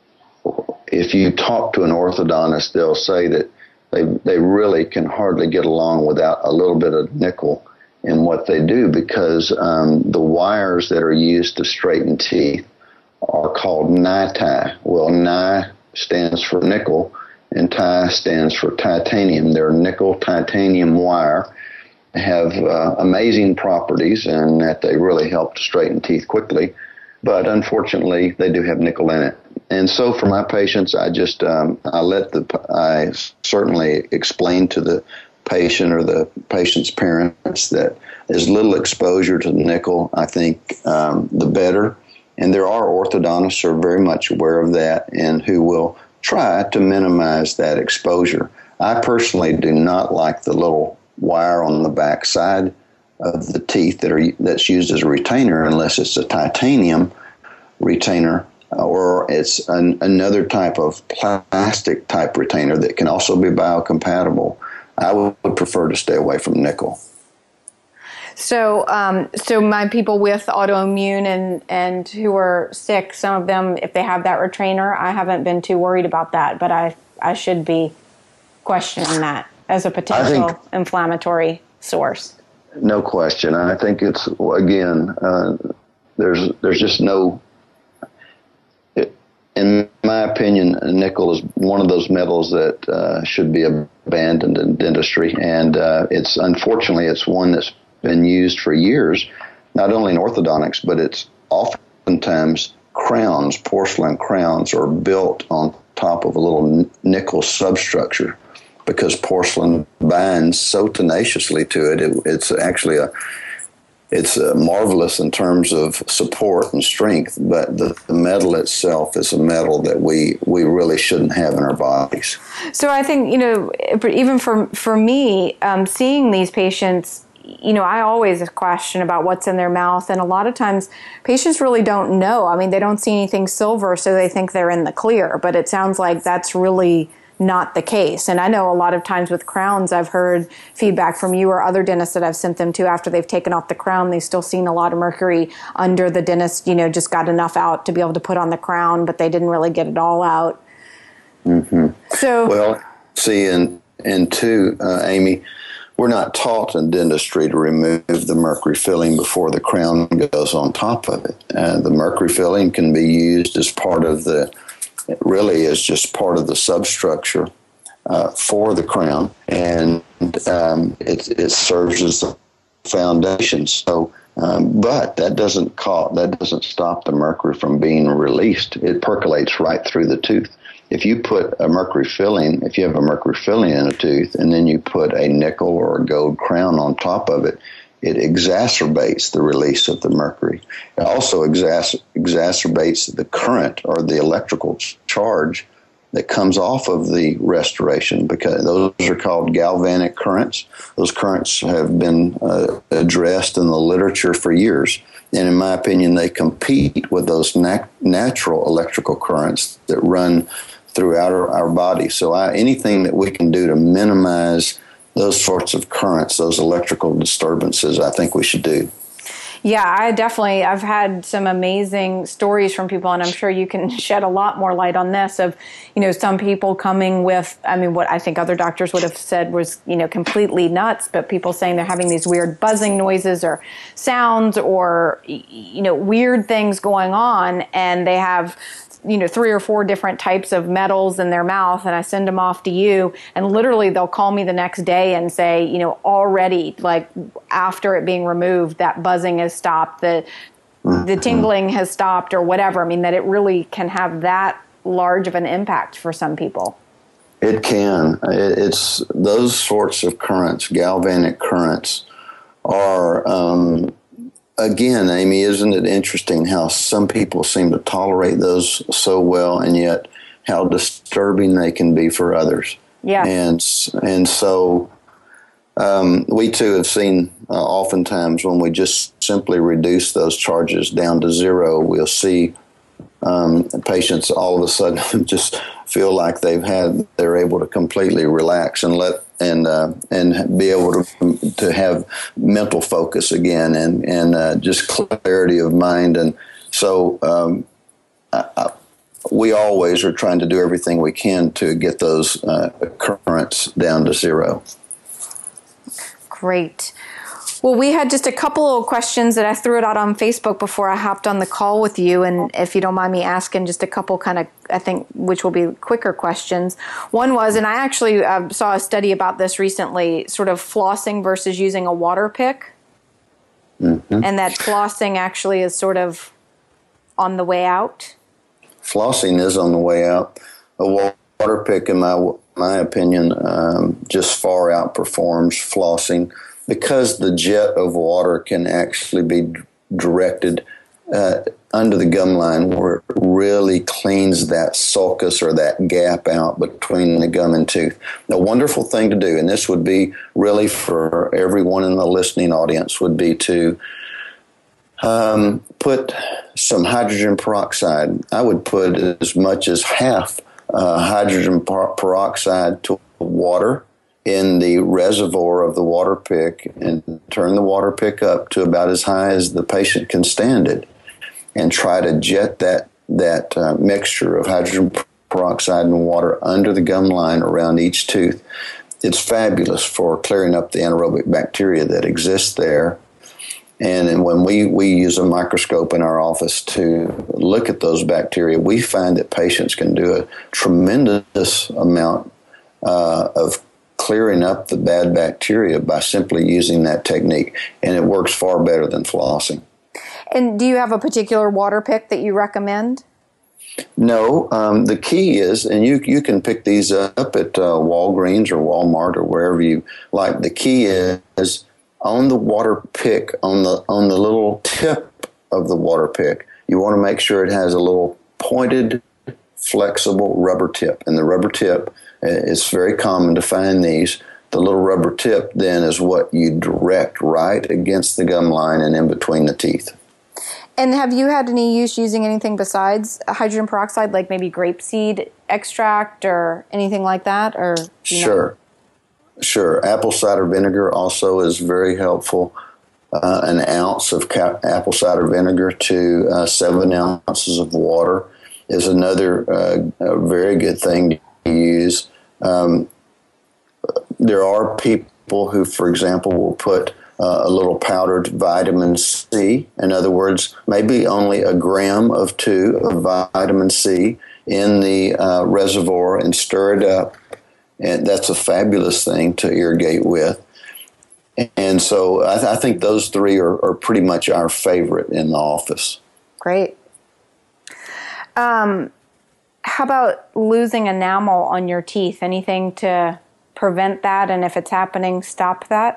if you talk to an orthodontist, they'll say that they they really can hardly get along without a little bit of nickel in what they do, because um, the wires that are used to straighten teeth are called Ni-Ti. Well, Ni stands for nickel, and Ti stands for titanium. They're nickel titanium wire, have uh, amazing properties, and that they really help to straighten teeth quickly. But unfortunately, they do have nickel in it. And so for my patients, I just um, I let the I certainly explain to the patient or the patient's parents that as little exposure to the nickel, I think um, the better. And there are orthodontists who are very much aware of that and who will try to minimize that exposure. I personally do not like the little wire on the back side of the teeth that are that's used as a retainer, unless it's a titanium retainer or it's an, another type of plastic type retainer that can also be biocompatible. I would prefer to stay away from nickel. So, um, so my people with autoimmune and, and who are sick, some of them, if they have that retainer, I haven't been too worried about that, but I, I should be questioning that as a potential think, inflammatory source. No question. I think it's, again, uh, there's, there's just no, it, in my opinion, nickel is one of those metals that uh, should be abandoned in dentistry. And uh, it's, unfortunately, it's one that's been used for years, not only in orthodontics, but it's oftentimes crowns, porcelain crowns, are built on top of a little nickel substructure, because porcelain binds so tenaciously to it. it it's actually a it's a marvelous in terms of support and strength, but the, the metal itself is a metal that we we really shouldn't have in our bodies. So I think, you know, even for for me, um, seeing these patients, you know, I always question about what's in their mouth, and a lot of times patients really don't know. I mean, they don't see anything silver, so they think they're in the clear, but it sounds like that's really not the case. And I know a lot of times with crowns, I've heard feedback from you or other dentists that I've sent them to after they've taken off the crown, they've still seen a lot of mercury under the dentist, you know, just got enough out to be able to put on the crown, but they didn't really get it all out. Mm-hmm. So, well, see, and and two, uh, Amy, we're not taught in dentistry to remove the mercury filling before the crown goes on top of it. Uh, the mercury filling can be used as part of the, it really is just part of the substructure uh, for the crown, and um, it, it serves as the foundation. So, um, but that doesn't call, that doesn't stop the mercury from being released. It percolates right through the tooth. If you put a mercury filling, if you have a mercury filling in a tooth, and then you put a nickel or a gold crown on top of it, it exacerbates the release of the mercury. It also exac- exacerbates the current or the electrical charge that comes off of the restoration, because those are called galvanic currents. Those currents have been uh, addressed in the literature for years. And in my opinion, they compete with those nat- natural electrical currents that run throughout our, our body. So I, anything that we can do to minimize those sorts of currents, those electrical disturbances, I think we should do. Yeah, I definitely, I've had some amazing stories from people, and I'm sure you can shed a lot more light on this, of, you know, some people coming with, I mean, what I think other doctors would have said was, you know, completely nuts, but people saying they're having these weird buzzing noises or sounds or, you know, weird things going on, and they have, you know, three or four different types of metals in their mouth, and I send them off to you, and literally they'll call me the next day and say, you know, already, like, after it being removed, that buzzing has stopped, the mm-hmm. the tingling has stopped, or whatever. I mean, that it really can have that large of an impact for some people. It can. It's those sorts of currents, galvanic currents, are um, again, Amy, isn't it interesting how some people seem to tolerate those so well, and yet how disturbing they can be for others? Yeah. And and so um, we too have seen uh, oftentimes when we just simply reduce those charges down to zero, we'll see um, patients all of a sudden just feel like they've had, they're able to completely relax and let and uh, and be able to to have mental focus again, and and uh, just clarity of mind. And so um, I, I, we always are trying to do everything we can to get those uh, currents down to zero. Great. Well, we had just a couple of questions that I threw it out on Facebook before I hopped on the call with you. And if you don't mind me asking just a couple kind of, I think, which will be quicker questions. One was, and I actually uh, saw a study about this recently, sort of flossing versus using a water pick. Mm-hmm. And that flossing actually is sort of on the way out. Flossing is on the way out. A water pick, in my, my opinion, um, just far outperforms flossing, because the jet of water can actually be directed uh, under the gum line, where it really cleans that sulcus or that gap out between the gum and tooth. A wonderful thing to do, and this would be really for everyone in the listening audience, would be to um, put some hydrogen peroxide. I would put as much as half uh, hydrogen peroxide to water in the reservoir of the water pick, and turn the water pick up to about as high as the patient can stand it, and try to jet that that uh, mixture of hydrogen peroxide and water under the gum line around each tooth. It's fabulous for clearing up the anaerobic bacteria that exists there. And, and when we, we use a microscope in our office to look at those bacteria, we find that patients can do a tremendous amount uh, of clearing up the bad bacteria by simply using that technique, and it works far better than flossing. And do you have a particular water pick that you recommend? No. Um, the key is, and you you can pick these up at uh, Walgreens or Walmart or wherever you like. The key is on the water pick, on the on the little tip of the water pick, you want to make sure it has a little pointed, flexible rubber tip, and the rubber tip, it's very common to find these. The little rubber tip then is what you direct right against the gum line and in between the teeth. And have you had any use using anything besides hydrogen peroxide, like maybe grapeseed extract or anything like that? Or Sure. Know? Sure. Apple cider vinegar also is very helpful. Uh, an ounce of cap- apple cider vinegar to uh, seven ounces of water is another uh, a very good thing use. Um, there are people who, for example, will put uh, a little powdered vitamin C. In other words, maybe only a gram of two of vitamin C in the uh, reservoir and stir it up. And that's a fabulous thing to irrigate with. And so I, th- I think those three are, are pretty much our favorite in the office. Great. Um, how about losing enamel on your teeth? Anything to prevent that? And if it's happening, stop that?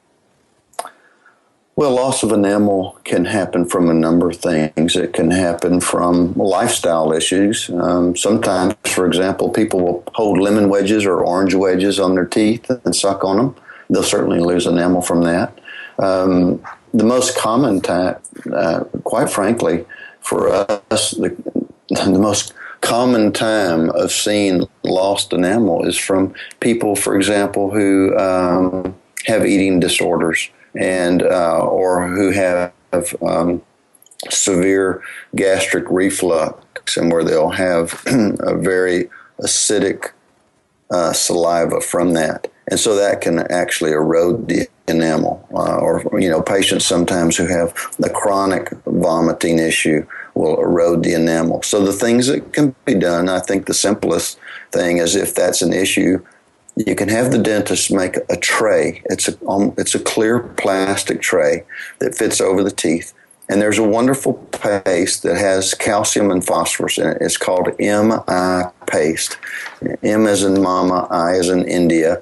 Well, loss of enamel can happen from a number of things. It can happen from lifestyle issues. Um, sometimes, for example, people will hold lemon wedges or orange wedges on their teeth and suck on them. They'll certainly lose enamel from that. Um, the most common time, uh, quite frankly, for us, the, the most common time of seeing lost enamel is from people, for example, who um, have eating disorders. and uh, or who have um, severe gastric reflux, and where they'll have a very acidic uh, saliva from that. And so that can actually erode the enamel. Uh, or, you know, patients sometimes who have the chronic vomiting issue will erode the enamel. So the things that can be done, I think the simplest thing is, if that's an issue, you can have the dentist make a tray. It's a um, it's a clear plastic tray that fits over the teeth. And there's a wonderful paste that has calcium and phosphorus in it. It's called M I paste. M as in mama, I as in India.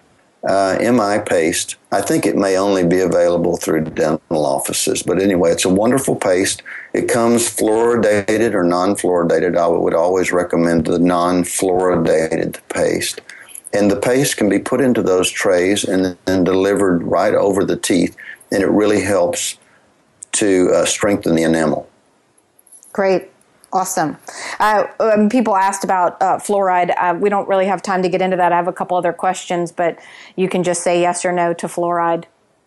Uh, M I paste. I think it may only be available through dental offices. But anyway, it's a wonderful paste. It comes fluoridated or non-fluoridated. I would always recommend the non-fluoridated paste. And the paste can be put into those trays and then delivered right over the teeth, and it really helps to uh, strengthen the enamel. Great. Awesome. Uh, um, people asked about uh, fluoride. Uh, we don't really have time to get into that. I have a couple other questions, but you can just say yes or no to fluoride.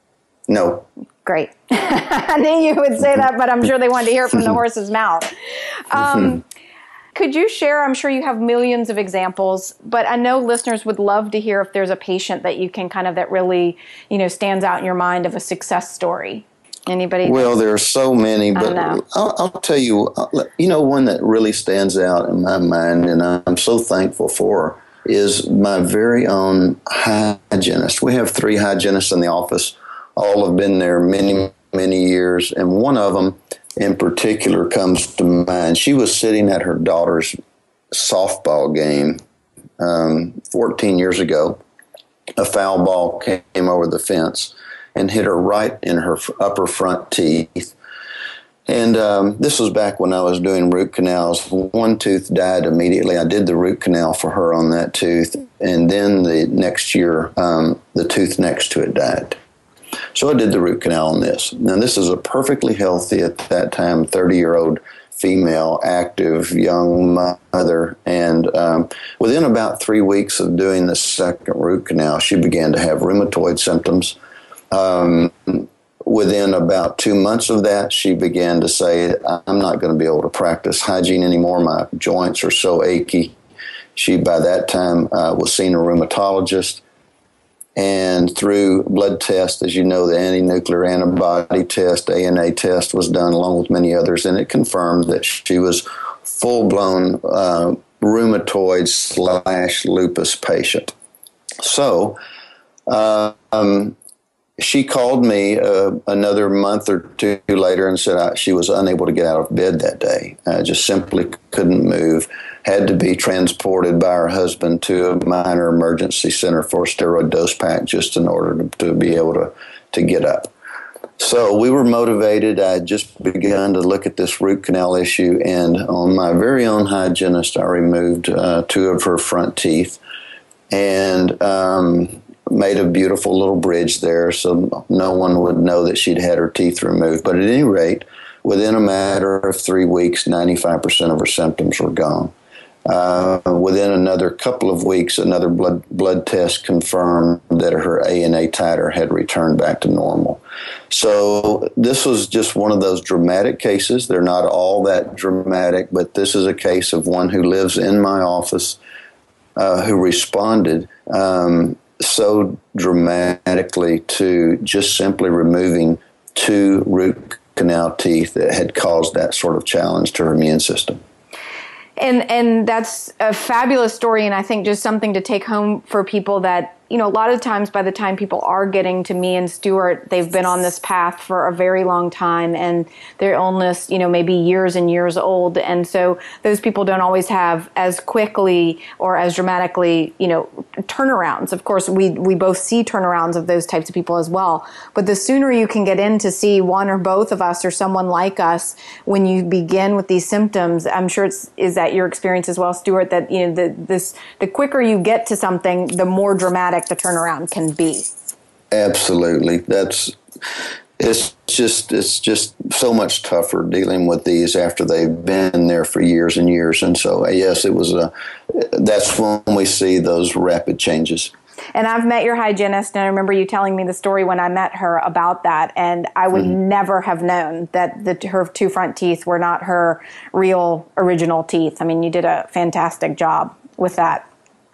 No. Great. I knew you would say that, but I'm sure they wanted to hear it from the horse's mouth. Um, Could you share, I'm sure you have millions of examples, but I know listeners would love to hear if there's a patient that you can kind of, that really, you know, stands out in your mind of a success story. Anybody? Well, there are so many, but I'll, I'll tell you, you know, one that really stands out in my mind, and I'm so thankful for, is my very own hygienist. We have three hygienists in the office. All have been there many, many years, and one of them in particular comes to mind. She was sitting at her daughter's softball game um, fourteen years ago. A foul ball came over the fence and hit her right in her upper front teeth. And um, this was back when I was doing root canals. One tooth died immediately. I did the root canal for her on that tooth, and then the next year, um, the tooth next to it died. So I did the root canal on this. Now, this is a perfectly healthy, at that time, thirty-year-old female, active, young mother. And um, within about three weeks of doing the second root canal, she began to have rheumatoid symptoms. Um, within about two months of that, she began to say, I'm not going to be able to practice hygiene anymore. My joints are so achy. She, by that time, uh, was seeing a rheumatologist. And through blood tests, as you know, the anti-nuclear antibody test, A N A test, was done along with many others, and it confirmed that she was full-blown uh, rheumatoid slash lupus patient. So uh, um, she called me uh, another month or two later and said I, she was unable to get out of bed that day. Uh, just simply couldn't move. Had to be transported by her husband to a minor emergency center for a steroid dose pack just in order to, to be able to, to get up. So we were motivated. I had just begun to look at this root canal issue, and on my very own hygienist, I removed uh, two of her front teeth and um, made a beautiful little bridge there so no one would know that she'd had her teeth removed. But at any rate, within a matter of three weeks, ninety-five percent of her symptoms were gone. Uh, within another couple of weeks, another blood blood test confirmed that her A N A titer had returned back to normal. So this was just one of those dramatic cases. They're not all that dramatic, but this is a case of one who lives in my office uh, who responded um, so dramatically to just simply removing two root canal teeth that had caused that sort of challenge to her immune system. And and that's a fabulous story, and I think just something to take home for people that, you know, a lot of times by the time people are getting to me and Stuart, they've been on this path for a very long time, and their illness, you know, maybe years and years old. And so those people don't always have as quickly or as dramatically, you know, turnarounds. Of course, we, we both see turnarounds of those types of people as well. But the sooner you can get in to see one or both of us or someone like us when you begin with these symptoms, I'm sure it's, is that your experience as well, Stuart, that, you know, the, this, the quicker you get to something, the more dramatic the turnaround can be. Absolutely. That's it's just it's just so much tougher dealing with these after they've been there for years and years. And so yes, it was a that's when we see those rapid changes. And I've met your hygienist, and I remember you telling me the story when I met her about that, and I would mm-hmm. never have known that the, her two front teeth were not her real original teeth. I mean, you did a fantastic job with that.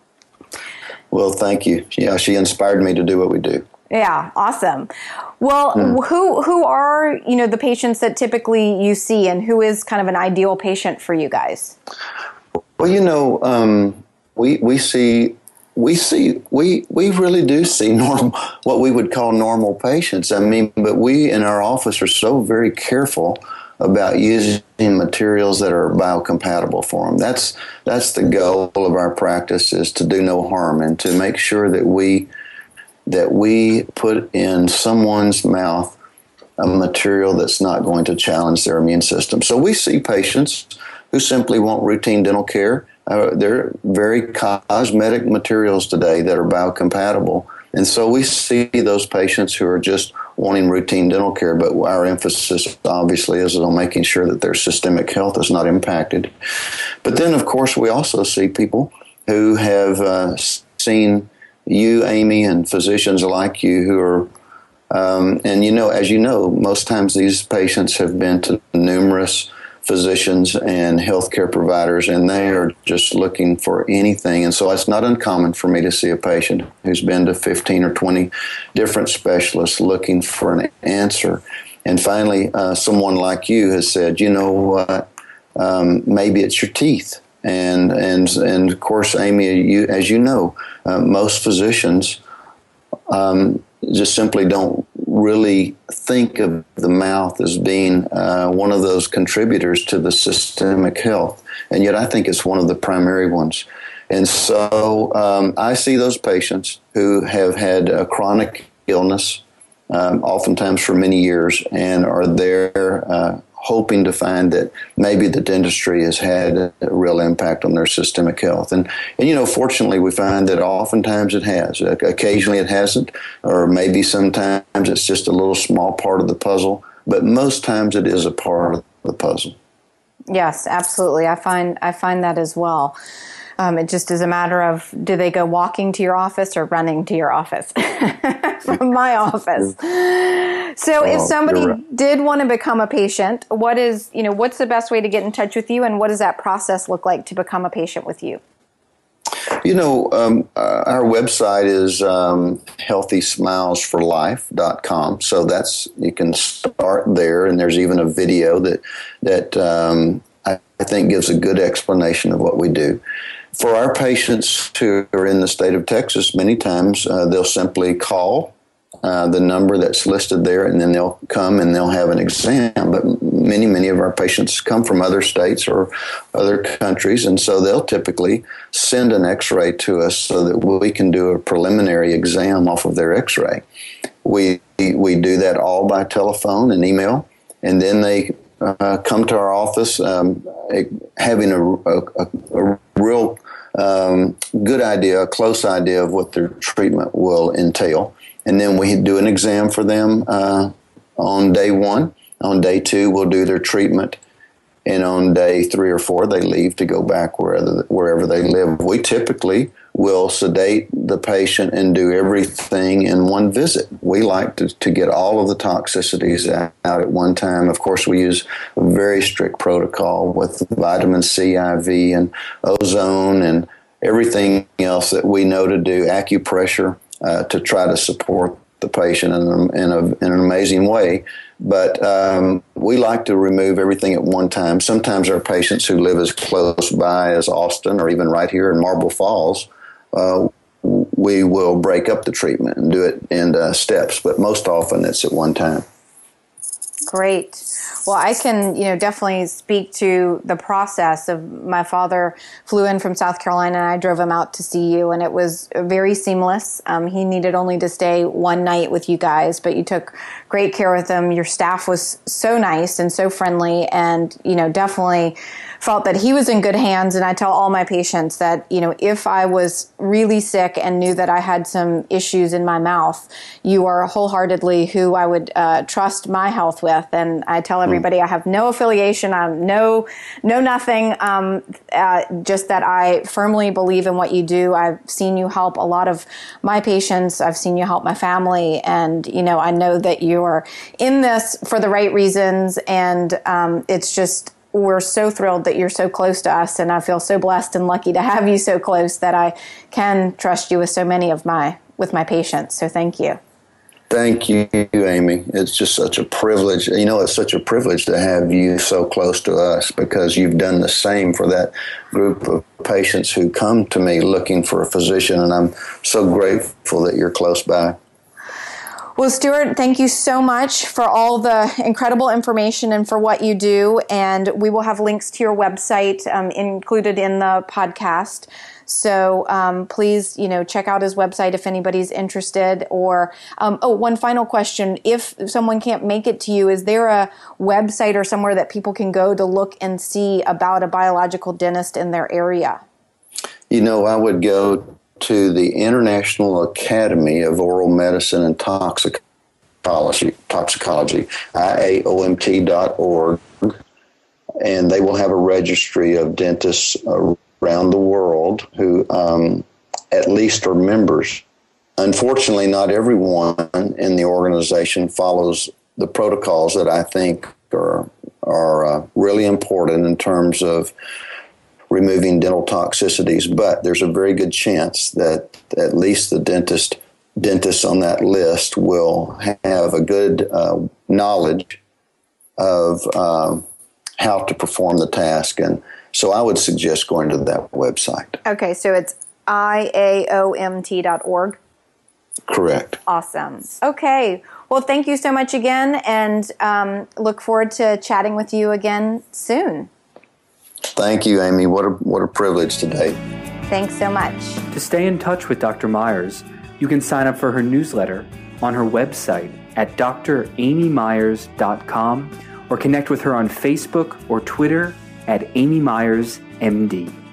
Well, thank you. Yeah, she inspired me to do what we do. Yeah, awesome. Well, mm. who who are, you know, the patients that typically you see, and who is kind of an ideal patient for you guys? Well, you know, um, we we see we see we we really do see normal, what we would call normal patients. I mean, but we in our office are so very careful about using materials that are biocompatible for them. That's that's the goal of our practice, is to do no harm and to make sure that we that we put in someone's mouth a material that's not going to challenge their immune system. So we see patients who simply want routine dental care. Uh, they're very cosmetic materials today that are biocompatible. And so we see those patients who are just wanting routine dental care, but our emphasis obviously is on making sure that their systemic health is not impacted. But then, of course, we also see people who have uh, seen you, Amy, and physicians like you who are, um, and you know, as you know, most times these patients have been to numerous physicians and healthcare providers, and they are just looking for anything. And so it's not uncommon for me to see a patient who's been to fifteen or twenty different specialists looking for an answer. And finally, uh, someone like you has said, you know what, um, maybe it's your teeth. And, and, and of course, Amy, you, as you know, uh, most physicians um, just simply don't really think of the mouth as being uh, one of those contributors to the systemic health. And yet I think it's one of the primary ones. And so um, I see those patients who have had a chronic illness, um, oftentimes for many years, and are there uh, hoping to find that maybe the dentistry has had a real impact on their systemic health. And, and you know, fortunately, we find that oftentimes it has. Occasionally it hasn't, or maybe sometimes it's just a little small part of the puzzle, but most times it is a part of the puzzle. Yes, absolutely. I find I find that as well. Um, it just is a matter of, do they go walking to your office or running to your office from my office? So if somebody right. did want to become a patient, what is, you know, what's the best way to get in touch with you, and what does that process look like to become a patient with you? You know, um, uh, our website is um, healthy smiles for life dot com. So that's, you can start there, and there's even a video that, that um, I, I think gives a good explanation of what we do. For our patients who are in the state of Texas, many times uh, they'll simply call uh, the number that's listed there, and then they'll come and they'll have an exam. But many, many of our patients come from other states or other countries, and so they'll typically send an x-ray to us so that we can do a preliminary exam off of their x-ray. We, we do that all by telephone and email, and then they uh, come to our office um, having a, a, a real um, good idea, a close idea of what their treatment will entail. And then we do an exam for them uh, on day one. On day two, we'll do their treatment. And on day three or four, they leave to go back wherever, wherever they live. We typically will sedate the patient and do everything in one visit. We like to, to get all of the toxicities out at one time. Of course, we use a very strict protocol with vitamin C I V and ozone and everything else that we know to do, acupressure, uh, to try to support the patient in, a, in, a, in an amazing way. But um, we like to remove everything at one time. Sometimes our patients who live as close by as Austin or even right here in Marble Falls, uh, we will break up the treatment and do it in uh, steps. But most often it's at one time. Great. Well, I can, you know, definitely speak to the process of my father flew in from South Carolina and I drove him out to see you, and it was very seamless. Um, he needed only to stay one night with you guys, but you took great care of him. Your staff was so nice and so friendly, and, you know, definitely felt that he was in good hands. And I tell all my patients that, you know, if I was really sick and knew that I had some issues in my mouth, you are wholeheartedly who I would uh, trust my health with. And I tell everybody I have no affiliation, I'm no, no nothing, um, uh, just that I firmly believe in what you do. I've seen you help a lot of my patients. I've seen you help my family. And, you know, I know that you're in this for the right reasons. And um, it's just, we're so thrilled that you're so close to us, and I feel so blessed and lucky to have you so close that I can trust you with so many of my with my patients. So thank you. Thank you, Amy. It's just such a privilege. You know, it's such a privilege to have you so close to us, because you've done the same for that group of patients who come to me looking for a physician, and I'm so grateful that you're close by. Well, Stuart, thank you so much for all the incredible information and for what you do. And we will have links to your website um, included in the podcast. So um, please, you know, check out his website if anybody's interested. Or, um, oh, one final question. If someone can't make it to you, is there a website or somewhere that people can go to look and see about a biological dentist in their area? You know, I would go to the International Academy of Oral Medicine and Toxicology, toxicology I A O M T dot org, and they will have a registry of dentists around the world who um, at least are members. Unfortunately, not everyone in the organization follows the protocols that I think are, are uh, really important in terms of removing dental toxicities, but there's a very good chance that at least the dentist dentists on that list will have a good uh, knowledge of um, how to perform the task. And so I would suggest going to that website. Okay, so it's I A O M T dot org? Correct. Awesome. Okay, well, thank you so much again, and um, look forward to chatting with you again soon. Thank you, Amy. What a what a privilege today. Thanks so much. To stay in touch with Doctor Myers, you can sign up for her newsletter on her website at D R Amy Myers dot com or connect with her on Facebook or Twitter at Amy Myers M D.